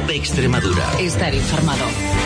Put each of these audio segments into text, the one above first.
COPE Extremadura. Estar informado.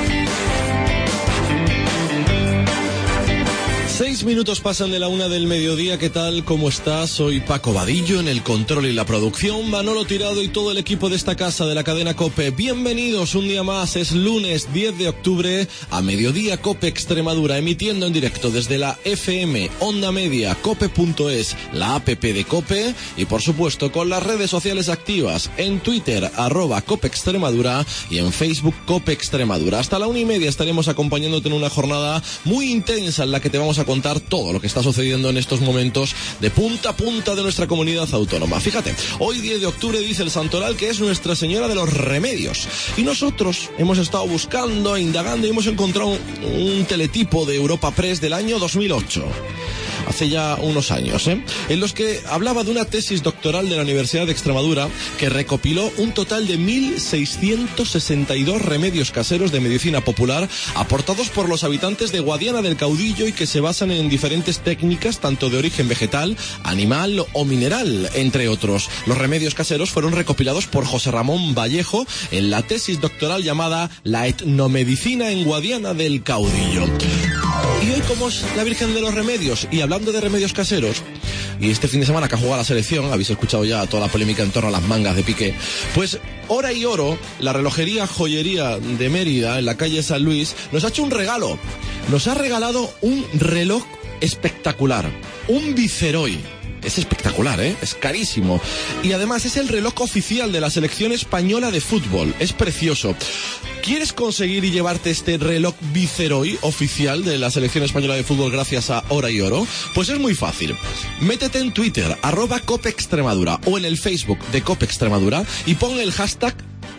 6 minutos pasan de la 1 del mediodía. ¿Qué tal? ¿Cómo estás? Soy Paco Vadillo en el control y la producción, Manolo Tirado y todo el equipo de esta casa de la cadena COPE. Bienvenidos un día más. Es lunes 10 de octubre a mediodía. COPE Extremadura, emitiendo en directo desde la FM, Onda Media, cope.es, la app de COPE y por supuesto con las redes sociales activas en Twitter, @COPE Extremadura y en Facebook COPE Extremadura. Hasta la 1:30 estaremos acompañándote en una jornada muy intensa en la que te vamos a contar todo lo que está sucediendo en estos momentos de punta a punta de nuestra comunidad autónoma. Fíjate, hoy 10 de octubre dice el santoral que es Nuestra Señora de los Remedios. Y nosotros hemos estado buscando, indagando y hemos encontrado un teletipo de Europa Press del año 2008. Hace ya unos años, en los que hablaba de una tesis doctoral de la Universidad de Extremadura que recopiló un total de 1.662 remedios caseros de medicina popular aportados por los habitantes de Guadiana del Caudillo y que se basan en diferentes técnicas tanto de origen vegetal, animal o mineral, entre otros. Los remedios caseros fueron recopilados por José Ramón Vallejo en la tesis doctoral llamada La etnomedicina en Guadiana del Caudillo. Y hoy, como es la Virgen de los Remedios, y hablando de remedios caseros, y este fin de semana que ha jugado la selección, habéis escuchado ya toda la polémica en torno a las mangas de Piqué, pues Hora y Oro, la relojería joyería de Mérida, en la calle San Luis, nos ha hecho un regalo. Nos ha regalado un reloj espectacular, un Viceroy. Es espectacular, es carísimo. Y además es el reloj oficial de la selección española de fútbol. Es precioso. ¿Quieres conseguir y llevarte este reloj Viceroy oficial de la selección española de fútbol gracias a Hora y Oro? Pues es muy fácil. Métete en Twitter, @COPE Extremadura, o en el Facebook de COPE Extremadura y pon el hashtag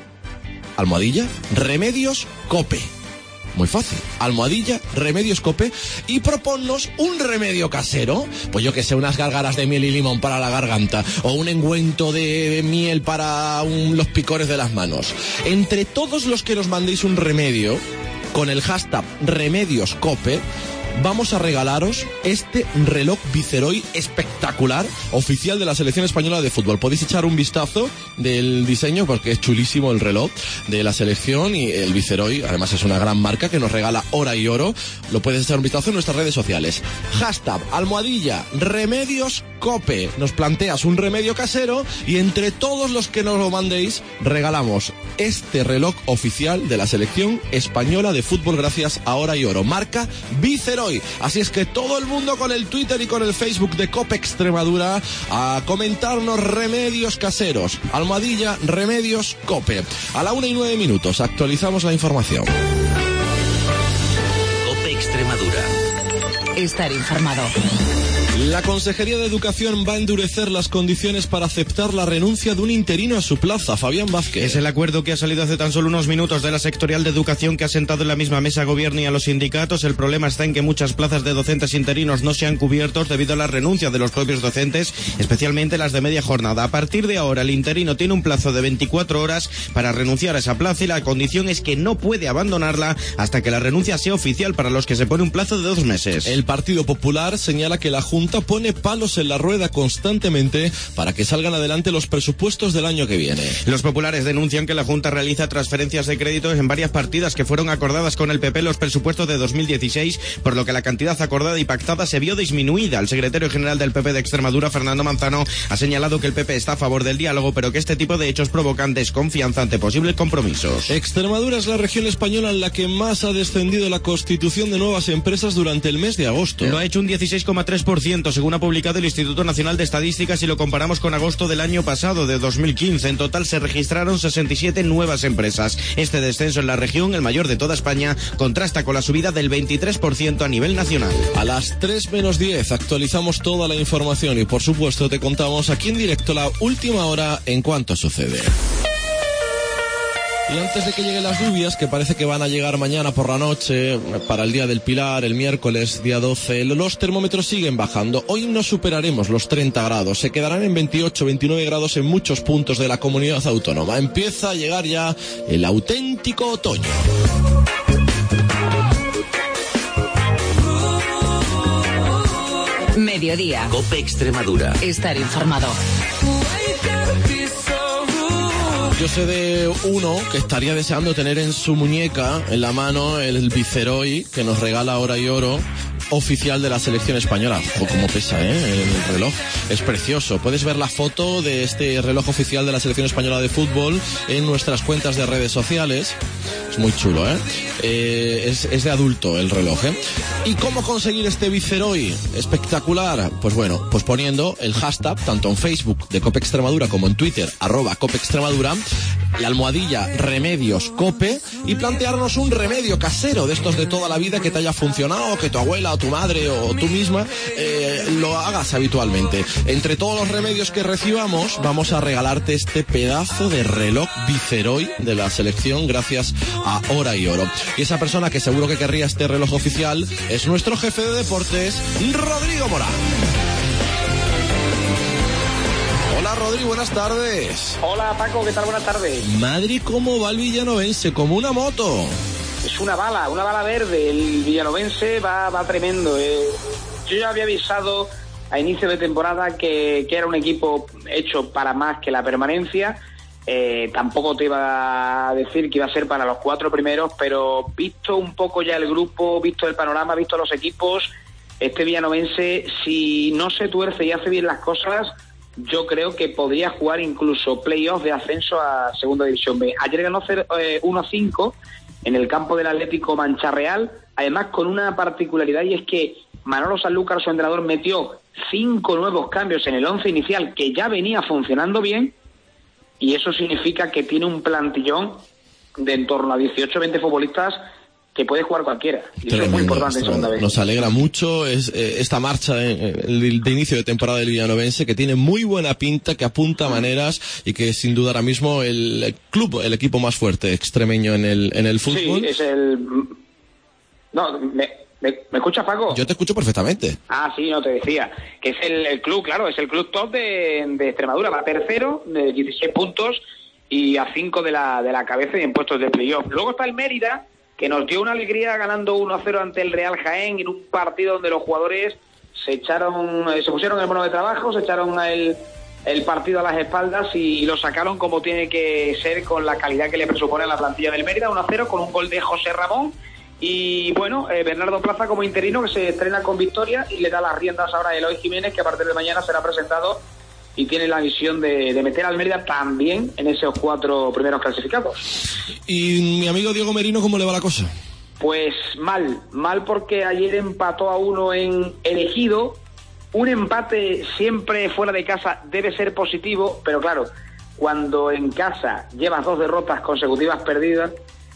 #RemediosCope. Muy fácil. #RemediosCope y proponnos un remedio casero. Pues yo que sé, unas gárgaras de miel y limón para la garganta o un engüento de miel para los picores de las manos. Entre todos los que nos mandéis un remedio con el hashtag #RemediosCope, vamos a regalaros este reloj Viceroy espectacular, oficial de la selección española de fútbol. Podéis echar un vistazo del diseño porque es chulísimo el reloj de la selección y el Viceroy, además es una gran marca que nos regala Hora y Oro. Lo puedes echar un vistazo en nuestras redes sociales. Hashtag #RemediosCope. Nos planteas un remedio casero y entre todos los que nos lo mandéis regalamos este reloj oficial de la selección española de fútbol gracias a Hora y Oro. Marca Viceroy. Así es que todo el mundo con el Twitter y con el Facebook de COPE Extremadura a comentarnos remedios caseros. #RemediosCope. A la 1:09 actualizamos la información. COPE Extremadura. Estar informado. La Consejería de Educación va a endurecer las condiciones para aceptar la renuncia de un interino a su plaza. Fabián Vázquez. Es el acuerdo que ha salido hace tan solo unos minutos de la sectorial de Educación que ha sentado en la misma mesa gobierno y a los sindicatos. El problema está en que muchas plazas de docentes interinos no se han cubierto debido a la renuncia de los propios docentes, especialmente las de media jornada. A partir de ahora, el interino tiene un plazo de 24 horas para renunciar a esa plaza y la condición es que no puede abandonarla hasta que la renuncia sea oficial, para los que se pone un plazo de 2 meses. El Partido Popular señala que la Junta pone palos en la rueda constantemente para que salgan adelante los presupuestos del año que viene. Los populares denuncian que la Junta realiza transferencias de créditos en varias partidas que fueron acordadas con el PP en los presupuestos de 2016, por lo que la cantidad acordada y pactada se vio disminuida. El secretario general del PP de Extremadura, Fernando Manzano, ha señalado que el PP está a favor del diálogo, pero que este tipo de hechos provocan desconfianza ante posibles compromisos. Extremadura es la región española en la que más ha descendido la constitución de nuevas empresas durante el mes de agosto. Lo ha hecho un 16,3%. Según ha publicado el Instituto Nacional de Estadística, si lo comparamos con agosto del año pasado, de 2015, en total se registraron 67 nuevas empresas. Este descenso en la región, el mayor de toda España, contrasta con la subida del 23% a nivel nacional. A las 3:10 actualizamos toda la información y por supuesto te contamos aquí en directo la última hora en cuanto sucede. Y antes de que lleguen las lluvias, que parece que van a llegar mañana por la noche, para el Día del Pilar, el miércoles, día 12, los termómetros siguen bajando. Hoy no superaremos los 30 grados, se quedarán en 28, 29 grados en muchos puntos de la comunidad autónoma. Empieza a llegar ya el auténtico otoño. Mediodía. COPE Extremadura. Estar informado. Yo sé de uno que estaría deseando tener en su muñeca, en la mano, el Viceroy que nos regala Hora y Oro, oficial de la selección española. O como pesa, el reloj. Es precioso. Puedes ver la foto de este reloj oficial de la selección española de fútbol en nuestras cuentas de redes sociales. Es muy chulo, es de adulto el reloj, ¿Y cómo conseguir este Viceroy espectacular? Pues bueno, pues poniendo el hashtag, tanto en Facebook de Cope Extremadura como en Twitter, @Cope Extremadura, la almohadilla Remedios Cope, y plantearnos un remedio casero de estos de toda la vida que te haya funcionado, que tu abuela o tu madre o tú misma lo hagas habitualmente. Entre todos los remedios que recibamos, vamos a regalarte este pedazo de reloj Viceroy de la selección gracias a Hora y Oro. Y esa persona que seguro que querría este reloj oficial es nuestro jefe de deportes, Rodrigo Morán. Hola Rodri, buenas tardes. Hola Paco, ¿qué tal? Buenas tardes. Madre, ¿cómo va el villanovense? Como una moto. Es una bala verde. El villanovense va tremendo. Yo ya había avisado a inicio de temporada que era un equipo hecho para más que la permanencia. Tampoco te iba a decir que iba a ser para los 4 primeros, pero visto un poco ya el grupo, visto el panorama, visto los equipos, este villanovense, si no se tuerce y hace bien las cosas, yo creo que podría jugar incluso playoff de ascenso a Segunda División B. Ayer ganó 1-5 en el campo del Atlético Mancharreal, además con una particularidad, y es que Manolo Sanlúcar, su entrenador, metió 5 nuevos cambios en el 11 inicial que ya venía funcionando bien, y eso significa que tiene un plantillón de en torno a 18-20 futbolistas que puede jugar cualquiera. Y eso es muy importante en Segunda vez. Nos alegra mucho esta marcha de inicio de temporada del villanovense, que tiene muy buena pinta, que apunta maneras y que sin duda ahora mismo el club, el equipo más fuerte extremeño en el fútbol. Sí, es el... No, ¿Me escuchas, Paco? Yo te escucho perfectamente. Ah, sí, no te decía. Que es el club, claro, es el club top de Extremadura. Va tercero, de 16 puntos y a 5 de la cabeza y en puestos de playoff. Luego está el Mérida, que nos dio una alegría ganando 1-0 ante el Real Jaén en un partido donde los jugadores se pusieron el mono de trabajo, se echaron el partido a las espaldas y lo sacaron como tiene que ser, con la calidad que le presupone la plantilla del Mérida. 1-0 con un gol de José Ramón. Y bueno, Bernardo Plaza como interino, que se estrena con victoria y le da las riendas ahora a Eloy Jiménez, que a partir de mañana será presentado y tiene la visión de meter al Mérida también en esos 4 primeros clasificados. ¿Y mi amigo Diego Merino, cómo le va la cosa? Pues mal porque ayer empató a 1 en Ejido. Un empate siempre fuera de casa debe ser positivo, pero claro, cuando en casa llevas 2 derrotas consecutivas perdidas,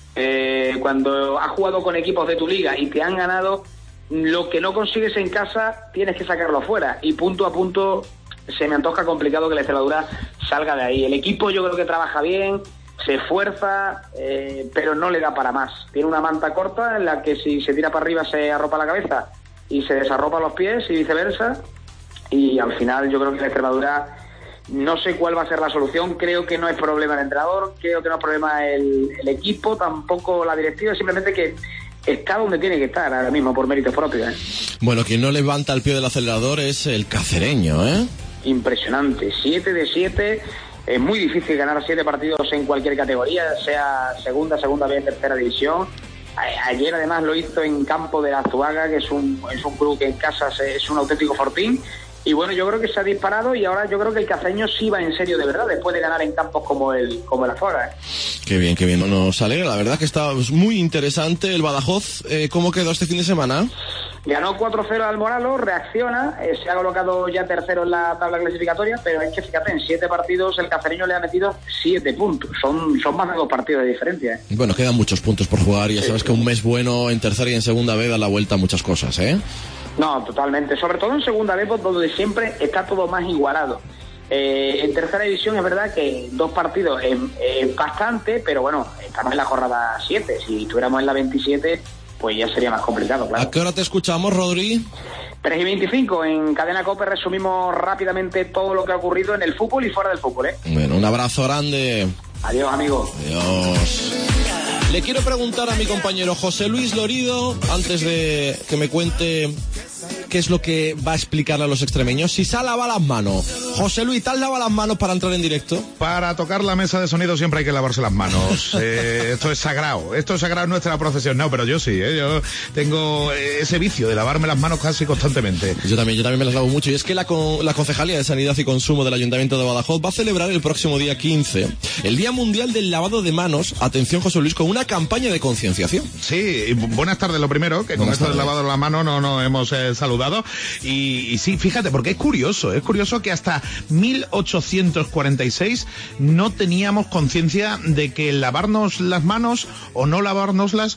cuando has jugado con equipos de tu liga y te han ganado, lo que no consigues en casa tienes que sacarlo fuera, y punto a punto se me antoja complicado que la Extremadura salga de ahí. El equipo yo creo que trabaja bien, se esfuerza, pero no le da para más. Tiene una manta corta en la que si se tira para arriba se arropa la cabeza y se desarropa los pies y viceversa, y al final yo creo que la Extremadura, no sé cuál va a ser la solución. Creo que no es problema el entrenador, creo que no es problema el equipo, tampoco la directiva, simplemente que está donde tiene que estar ahora mismo por méritos propios. Bueno, quien no levanta el pie del acelerador es el cacereño, Impresionante, 7 de 7. Es muy difícil ganar 7 partidos en cualquier categoría, sea segunda vez, tercera división. Ayer además lo hizo en campo de la Azuaga, que es un club que en casa es un auténtico fortín. Y bueno, yo creo que se ha disparado y ahora yo creo que el cacereño sí va en serio de verdad, después de ganar en campos como el Azuaga. Qué bien. Nos alegra, la verdad que está muy interesante el Badajoz. ¿Cómo quedó este fin de semana? Ganó 4-0 al Moralos, reacciona, se ha colocado ya tercero en la tabla clasificatoria, pero es que fíjate, en 7 partidos el cacereño le ha metido 7 puntos. Son más de 2 partidos de diferencia. Bueno, quedan muchos puntos por jugar y ya sabes que un mes bueno en tercera y en segunda vez da la vuelta a muchas cosas, No, totalmente. Sobre todo en segunda vez, donde siempre está todo más igualado. En tercera división es verdad que 2 partidos es bastante, pero bueno, estamos en la jornada 7. Si estuviéramos en la 27, pues ya sería más complicado, claro. ¿A qué hora te escuchamos, Rodri? 3:25, en Cadena COPE resumimos rápidamente todo lo que ha ocurrido en el fútbol y fuera del fútbol, Bueno, un abrazo grande. Adiós, amigo. Adiós. Le quiero preguntar a mi compañero José Luis Lorido, antes de que me cuente qué es lo que va a explicarle a los extremeños, si se ha lavado las manos. José Luis, ¿te has lavado las manos para entrar en directo? Para tocar la mesa de sonido siempre hay que lavarse las manos. Esto es sagrado en nuestra profesión. No, pero yo sí, yo tengo ese vicio de lavarme las manos casi constantemente. Yo también me las lavo mucho. Y es que la Concejalía de Sanidad y Consumo del Ayuntamiento de Badajoz va a celebrar el próximo día 15 el Día Mundial del Lavado de Manos. Atención, José Luis, con una campaña de concienciación. Sí, buenas tardes lo primero, que con esto del lavado de las manos no nos hemos saludado. Y sí, fíjate, porque es curioso que hasta 1846 no teníamos conciencia de que lavarnos las manos o no lavárnoslas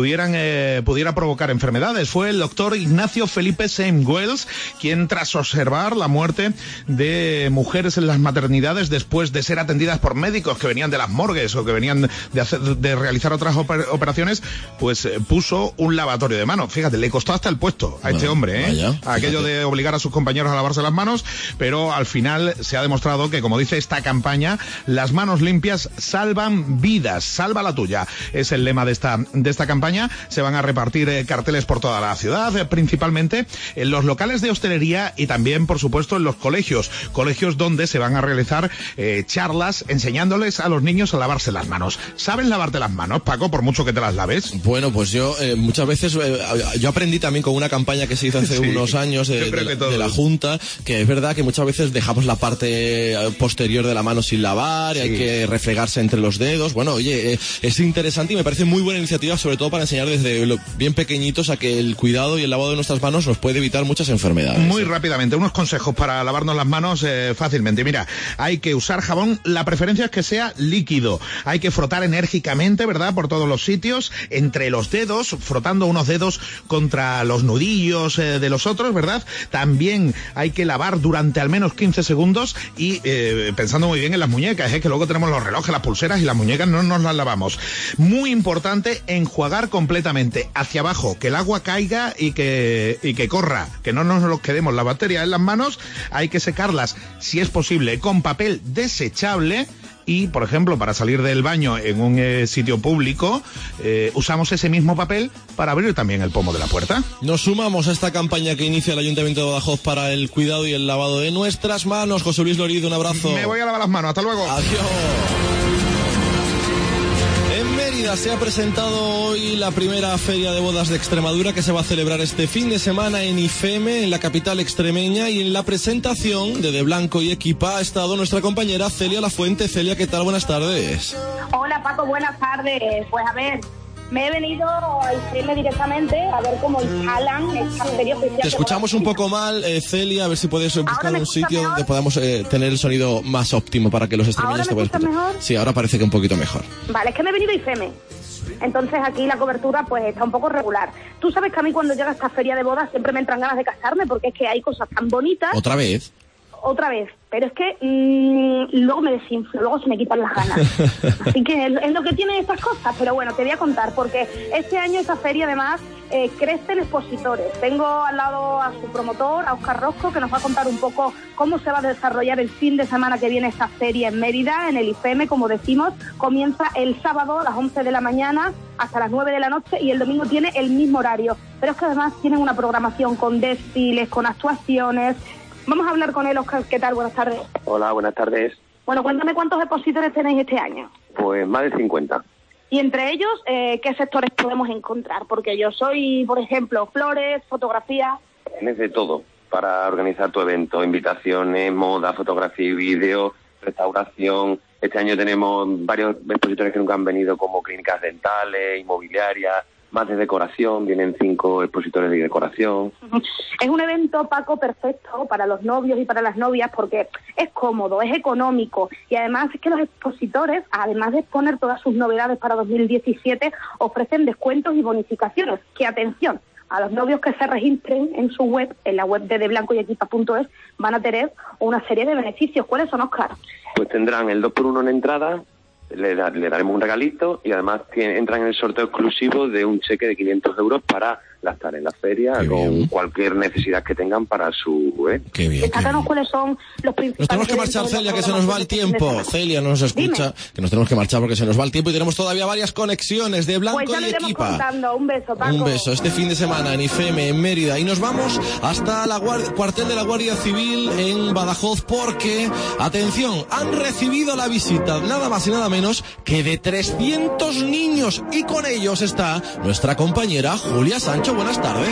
pudiera provocar enfermedades. Fue el doctor Ignacio Felipe Saint-Wells quien, tras observar la muerte de mujeres en las maternidades después de ser atendidas por médicos que venían de las morgues o que venían de realizar otras operaciones, pues puso un lavatorio de manos. Fíjate, le costó hasta el puesto a este hombre, vaya, aquello de obligar a sus compañeros a lavarse las manos, pero al final se ha demostrado que, como dice esta campaña, las manos limpias salvan vidas. Salva la tuya, es el lema de esta campaña. Se van a repartir carteles por toda la ciudad, principalmente en los locales de hostelería y también, por supuesto, en los colegios donde se van a realizar charlas enseñándoles a los niños a lavarse las manos. ¿Sabes lavarte las manos, Paco, por mucho que te las laves? Bueno, pues yo muchas veces yo aprendí también con una campaña que se hizo hace unos años de la Junta, que es verdad que muchas veces dejamos la parte posterior de la mano sin lavar, y hay que refregarse entre los dedos. Bueno, oye, es interesante y me parece muy buena iniciativa, sobre todo para enseñar desde bien pequeñitos a que el cuidado y el lavado de nuestras manos nos puede evitar muchas enfermedades. Muy rápidamente, unos consejos para lavarnos las manos fácilmente. Mira, hay que usar jabón, la preferencia es que sea líquido. Hay que frotar enérgicamente, ¿verdad?, por todos los sitios, entre los dedos, frotando unos dedos contra los nudillos de los otros, ¿verdad? También hay que lavar durante al menos 15 segundos y pensando muy bien en las muñecas, que luego tenemos los relojes, las pulseras y las muñecas no nos las lavamos. Muy importante, enjuagar completamente hacia abajo, que el agua caiga y que corra, que no nos quedemos la bacteria en las manos. Hay que secarlas, si es posible, con papel desechable. Y, por ejemplo, para salir del baño en un sitio público, usamos ese mismo papel para abrir también el pomo de la puerta. Nos sumamos a esta campaña que inicia el Ayuntamiento de Badajoz para el cuidado y el lavado de nuestras manos. José Luis Lorido, un abrazo. Me voy a lavar las manos, hasta luego. Adiós. En Mérida se ha presentado hoy la primera feria de bodas de Extremadura, que se va a celebrar este fin de semana en IFEME, en la capital extremeña, y en la presentación de Blanco y Equipa ha estado nuestra compañera Celia Lafuente. Celia, ¿qué tal? Buenas tardes. Hola, Paco, buenas tardes. Pues a ver, me he venido a IFEME directamente a ver cómo instalan esta feria oficial. Te escuchamos un poco mal, Celia, a ver si puedes buscar un sitio donde podamos tener el sonido más óptimo para que los extremeños te puedan escuchar. ¿Mejor? Sí, ahora parece que un poquito mejor. Vale, es que me he venido a IFEME. Entonces aquí la cobertura pues está un poco regular. Tú sabes que a mí cuando llega esta feria de bodas siempre me entran ganas de casarme, porque es que hay cosas tan bonitas. ¿Otra vez? Pero es que luego me desinflo, luego se me quitan las ganas. Así que es lo que tienen estas cosas. Pero bueno, te voy a contar, porque este año esta feria además crecen expositores. Tengo al lado a su promotor, a Óscar Rosco, que nos va a contar un poco cómo se va a desarrollar el fin de semana que viene esta feria en Mérida, en el IFEME, como decimos. Comienza el sábado a las 11 de la mañana hasta las 9 de la noche y el domingo tiene el mismo horario. Pero es que además tienen una programación con desfiles, con actuaciones. Vamos a hablar con él, Óscar. ¿Qué tal? Buenas tardes. Hola, buenas tardes. Bueno, cuéntame cuántos expositores tenéis este año. Pues más de 50. Y entre ellos, ¿qué sectores podemos encontrar? Porque yo soy, por ejemplo, flores, fotografía. Tienes de todo para organizar tu evento: invitaciones, moda, fotografía y vídeo, restauración. Este año tenemos varios expositores que nunca han venido, como clínicas dentales, inmobiliarias, más de decoración. Vienen 5 expositores de decoración. Es un evento, Paco, perfecto para los novios y para las novias, porque es cómodo, es económico, y además es que los expositores, además de exponer todas sus novedades para 2017, ofrecen descuentos y bonificaciones. Que atención, a los novios que se registren en su web, en la web de blancoyequipa.es, van a tener una serie de beneficios. ¿Cuáles son, Óscar? Pues tendrán el 2x1 en entrada, le daremos un regalito, y además entran en el sorteo exclusivo de un cheque de 500 euros para gastar en la feria con cualquier necesidad que tengan para su... Qué bien. Destacanos cuáles son los principales... Nos tenemos que marchar, Celia, que se nos va el tiempo. Celia no nos escucha, que nos tenemos que marchar porque se nos va el tiempo y tenemos todavía varias conexiones de Blanco pues ya y lo iremos Equipa. contando. Un beso, Paco. Un beso, este fin de semana en IFEME, en Mérida. Y nos vamos hasta la cuartel de la Guardia Civil en Badajoz porque, atención, han recibido la visita nada más y nada menos que de 300 niños. Y con ellos está nuestra compañera Julia Sancho. Buenas tardes.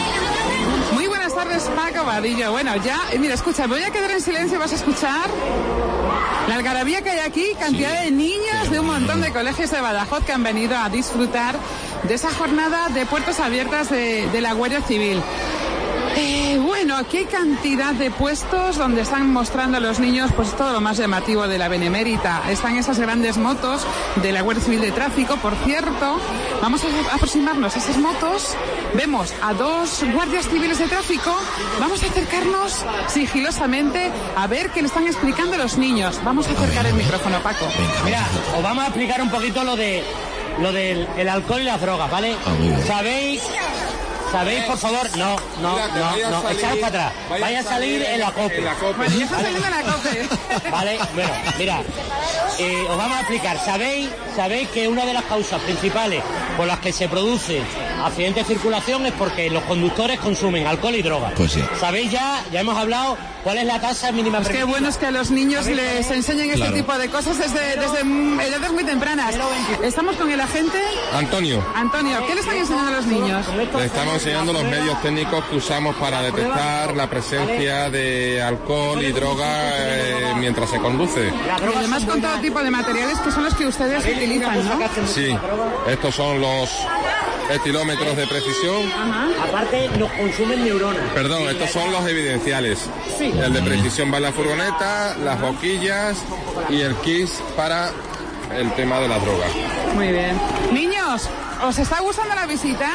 Muy buenas tardes, Paco Vadillo. Bueno, ya, mira, escucha, voy a quedar en silencio, vas a escuchar la algarabía que hay aquí, cantidad de niños de un montón de colegios de Badajoz que han venido a disfrutar de esa jornada de puertas abiertas de la Guardia Civil. Bueno, aquí hay cantidad de puestos donde están mostrando a los niños pues todo lo más llamativo de la Benemérita. Están esas grandes motos de la Guardia Civil de Tráfico. Por cierto, vamos a aproximarnos a esas motos. Vemos a 2 guardias civiles de tráfico. Vamos a acercarnos sigilosamente a ver qué le están explicando a los niños. Vamos a acercar el micrófono, Paco. Mira, os vamos a explicar un poquito lo del alcohol y las drogas, ¿vale? ¿Sabéis, por favor? No, echaros para atrás. Vaya a salir en la COPE. Bueno, ya está saliendo en la COPE. Vale, bueno, mira, os vamos a explicar. ¿Sabéis que una de las causas principales por las que se produce accidente de circulación es porque los conductores consumen alcohol y drogas? Pues sí. ¿Sabéis ya hemos hablado cuál es la tasa mínima permitida? Qué bueno es que a los niños les enseñen este tipo de cosas desde edades muy tempranas. Estamos con el agente Antonio, ¿qué le están enseñando a los niños? le estamos enseñando los medios técnicos que usamos para detectar la presencia de alcohol y droga mientras se conduce. Y además con todo tipo de materiales que son los que ustedes utilizan, ¿no? Sí, estos son los estilómetros de precisión. Ajá. Aparte nos consumen neuronas. Perdón, estos son los evidenciales. Sí. El de precisión va en la furgoneta, las boquillas y el KISS para el tema de la droga. Muy bien. Niños, ¿os está gustando la visita?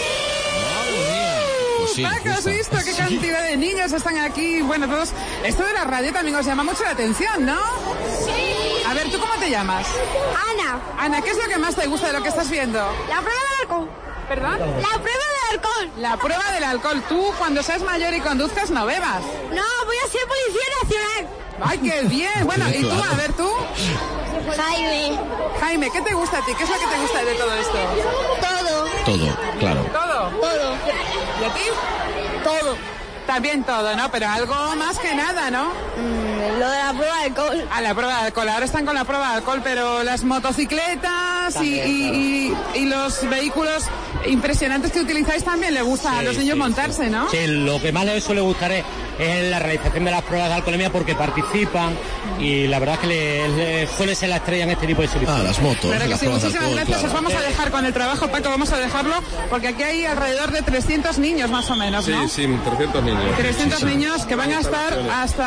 Sí, Paco, ¿has visto qué cantidad de niños están aquí? Bueno, todos... Esto de la radio también os llama mucho la atención, ¿no? Sí. A ver, ¿tú cómo te llamas? Ana. Ana, ¿qué es lo que más te gusta de lo que estás viendo? La prueba del alcohol. ¿Perdón? La prueba del alcohol. La prueba del alcohol. Tú, cuando seas mayor y conduzcas, no bebas. No, voy a ser policía nacional. ¡Ay, qué bien! Bueno, ¿y tú? A ver, ¿tú? Jaime. Jaime, ¿qué te gusta a ti? ¿Qué es lo que te gusta de todo esto? Todo, claro. Todo. ¿Y a ti? Todo. También todo, ¿no? Pero algo más que nada, ¿no? Lo de la prueba de alcohol. Ah, la prueba de alcohol. Ahora están con la prueba de alcohol, pero las motocicletas y los vehículos impresionantes que utilizáis también le gusta a los niños montarse, ¿no? Sí, lo que más les suele gustar es la realización de las pruebas de alcoholemia porque participan y la verdad es que suele ser la estrella en este tipo de servicios. Las motos. Claro que sí, muchísimas gracias. Claro. Os vamos a dejar con el trabajo, Paco, vamos a dejarlo porque aquí hay alrededor de 300 niños más o menos, ¿no? Sí, 300 niños. 300 niños que van a estar hasta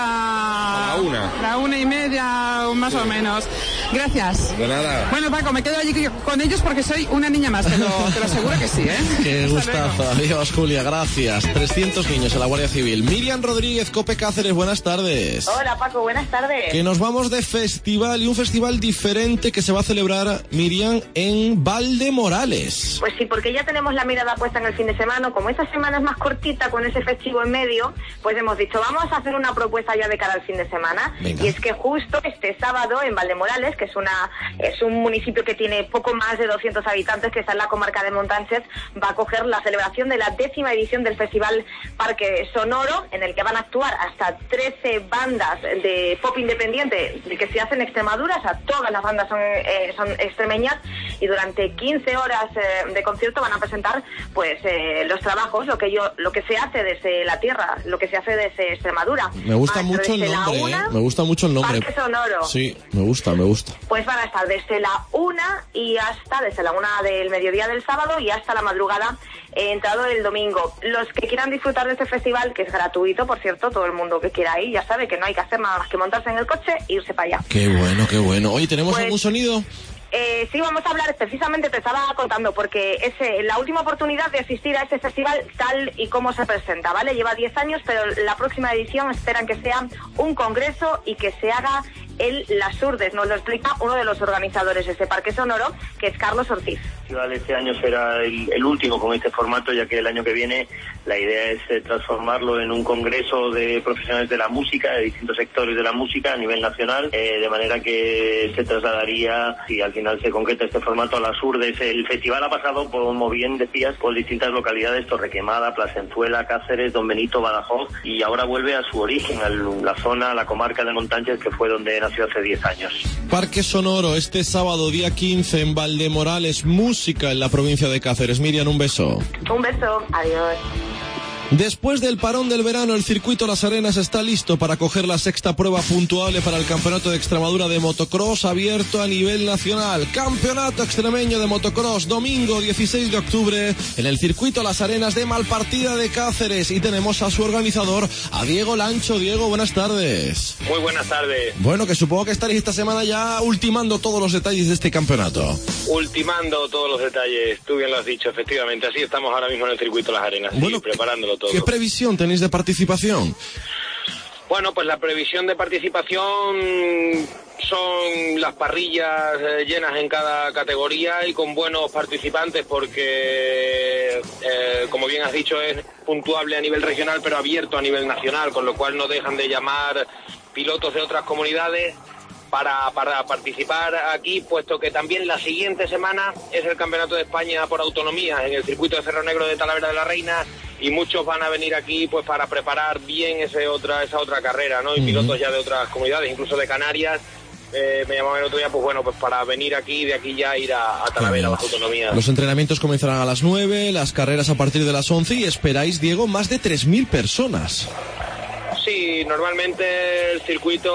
la 1:30 más o menos. Gracias. De nada. Bueno, Paco, me quedo allí con ellos porque soy una niña más, te lo aseguro que sí, ¿eh? Qué gustazo. Adiós, Julia, gracias. 300 niños en la Guardia Civil. Miriam Rodríguez, COPE Cáceres, buenas tardes. Hola, Paco, buenas tardes. Que nos vamos de festival y un festival diferente que se va a celebrar, Miriam, en Valdemorales. Pues sí, porque ya tenemos la mirada puesta en el fin de semana. Como esta semana es más cortita con ese festivo en medio, pues hemos dicho, vamos a hacer una propuesta ya de cara al fin de semana. Venga. Y es que justo este sábado en Valdemorales, que es un municipio que tiene poco más de 200 habitantes, que está en la comarca de Montánchez, va a acoger la celebración de la 10ª edición del Festival Parque Sonoro, en el que van a actuar hasta 13 bandas de pop independiente que se hacen en Extremadura. O sea, todas las bandas son extremeñas, y durante 15 horas de concierto van a presentar pues los trabajos, lo que se hace desde la tierra, lo que se hace desde Extremadura. Me gusta mucho el nombre, me gusta mucho el nombre. Parque Sonoro. Sí, me gusta. Pues van a estar desde la 1 y desde la 1 del mediodía del sábado y hasta la madrugada entrado el domingo. Los que quieran disfrutar de este festival, que es gratuito, por cierto, todo el mundo que quiera ir ya sabe que no hay que hacer nada más que montarse en el coche e irse para allá. Qué bueno. Oye, ¿tenemos algún sonido? Sí, vamos a hablar, precisamente te estaba contando, porque es la última oportunidad de asistir a este festival tal y como se presenta, ¿vale? Lleva 10 años, pero la próxima edición esperan que sea un congreso y que se haga el Las Urdes. Nos lo explica uno de los organizadores de este Parque Sonoro, que es Carlos Ortiz. El festival este año será el último con este formato, ya que el año que viene la idea es transformarlo en un congreso de profesionales de la música, de distintos sectores de la música a nivel nacional, de manera que se trasladaría, si al final se concreta este formato, a Las Urdes. El festival ha pasado, como bien decías, por distintas localidades: Torrequemada, Plasenciuela, Cáceres, Don Benito, Badajoz, y ahora vuelve a su origen, a la zona, a la comarca de Montánchez, que fue donde nació hace 10 años. Parque Sonoro, este sábado día 15 en Valdemorales, música en la provincia de Cáceres. Miriam, un beso. Un beso, adiós. Después del parón del verano, el circuito Las Arenas está listo para acoger la sexta prueba puntuable para el Campeonato de Extremadura de Motocross abierto a nivel nacional. Campeonato extremeño de motocross, domingo 16 de octubre, en el circuito Las Arenas de Malpartida de Cáceres. Y tenemos a su organizador, a Diego Lancho. Diego, buenas tardes. Muy buenas tardes. Bueno, que supongo que estaréis esta semana ya ultimando todos los detalles de este campeonato. Ultimando todos los detalles, tú bien lo has dicho, efectivamente. Así estamos ahora mismo en el circuito Las Arenas, bueno, preparándolo todo. ¿Qué previsión tenéis de participación? Bueno, pues la previsión de participación son las parrillas llenas en cada categoría y con buenos participantes, porque, como bien has dicho, es puntuable a nivel regional pero abierto a nivel nacional, con lo cual no dejan de llamar pilotos de otras comunidades para participar aquí, puesto que también la siguiente semana es el Campeonato de España por autonomía en el circuito de Cerro Negro de Talavera de la Reina, y muchos van a venir aquí pues para preparar bien esa otra carrera, ¿no? Y pilotos ya de otras comunidades, incluso de Canarias. Me llamaban el otro día, pues bueno, pues para venir aquí, de aquí ya ir a Talavera, bajo autonomía. Los entrenamientos comenzarán a las 9, las carreras a partir de las 11 y esperáis, Diego, más de 3.000 personas. Sí, normalmente el circuito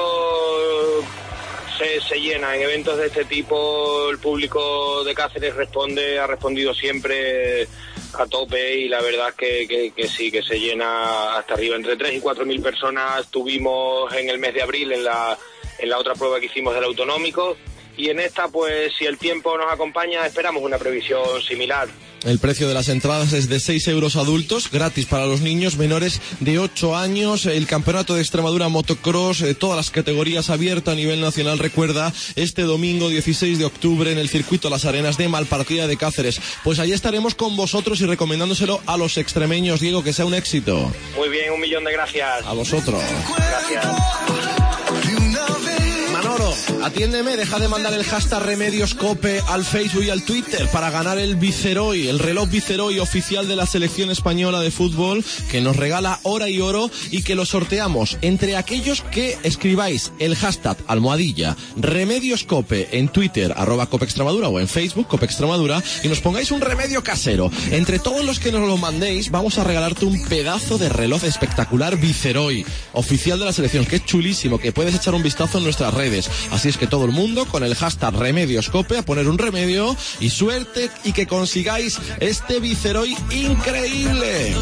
se llena. En eventos de este tipo el público de Cáceres ha respondido siempre a tope, y la verdad es que sí, que se llena hasta arriba. Entre 3.000 y 4.000 personas tuvimos en el mes de abril en la otra prueba que hicimos del autonómico, y en esta, pues si el tiempo nos acompaña, esperamos una previsión similar. El precio de las entradas es de 6 euros adultos, gratis para los niños menores de 8 años. El Campeonato de Extremadura Motocross, todas las categorías abiertas a nivel nacional, recuerda, este domingo 16 de octubre en el circuito Las Arenas de Malpartida de Cáceres. Pues allí estaremos con vosotros y recomendándoselo a los extremeños. Diego, que sea un éxito. Muy bien, 1.000.000 de gracias. A vosotros. Gracias. Manolo, atiéndeme, deja de mandar el hashtag RemediosCope al Facebook y al Twitter para ganar el Viceroy, el reloj Viceroy oficial de la selección española de fútbol, que nos regala hora y oro, y que lo sorteamos entre aquellos que escribáis el hashtag @RemediosCope en Twitter, @CopeExtremadura, o en Facebook, Cope Extremadura, y nos pongáis un remedio casero. Entre todos los que nos lo mandéis, vamos a regalarte un pedazo de reloj espectacular Viceroy oficial de la selección, que es chulísimo, que puedes echar un vistazo en nuestras redes. Así es que todo el mundo con el hashtag RemediosCope a poner un remedio, y suerte y que consigáis este Viceroy increíble.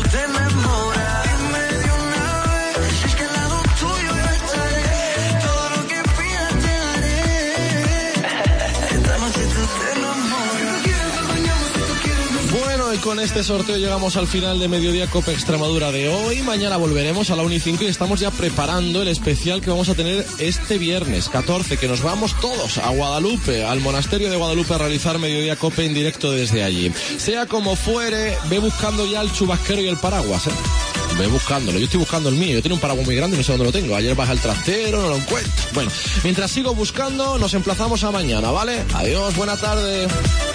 Bueno, y con este sorteo llegamos al final de Mediodía Cope Extremadura de hoy. Mañana volveremos a la 1:05 y estamos ya preparando el especial que vamos a tener este viernes 14, que nos vamos todos a Guadalupe, al monasterio de Guadalupe, a realizar Mediodía Cope en directo desde allí. Sea como fuere, ve buscando ya el chubasquero y el paraguas, ¿eh? Ve buscándolo, yo estoy buscando el mío. Yo tengo un paraguas muy grande y no sé dónde lo tengo. Ayer bajé al trastero, no lo encuentro. Bueno, mientras sigo buscando, nos emplazamos a mañana, ¿vale? Adiós, buena tarde.